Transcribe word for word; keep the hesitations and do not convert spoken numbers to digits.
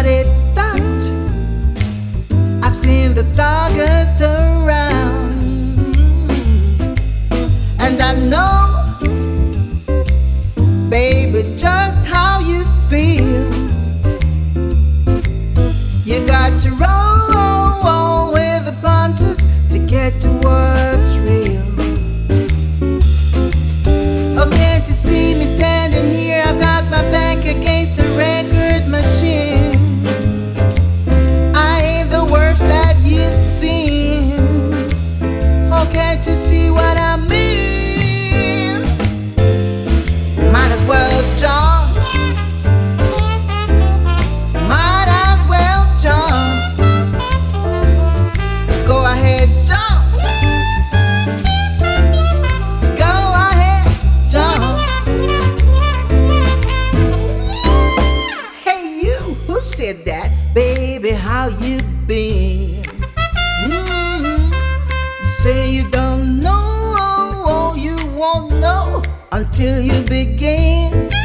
somebody thought I've seen the darkest around, and I know, baby, just how you feel. You got to roll with the punches to get to what's real. Oh, can't you see me standing here? I've got my back against the record machine. I ain't the worst that you've seen. Oh, can't you see what I mean? Might as well jump. Might as well jump. Go ahead, jump. Go ahead, jump. Hey, you, who said that? Baby, how you been? Mm-hmm. You say you don't know, you won't know until you begin.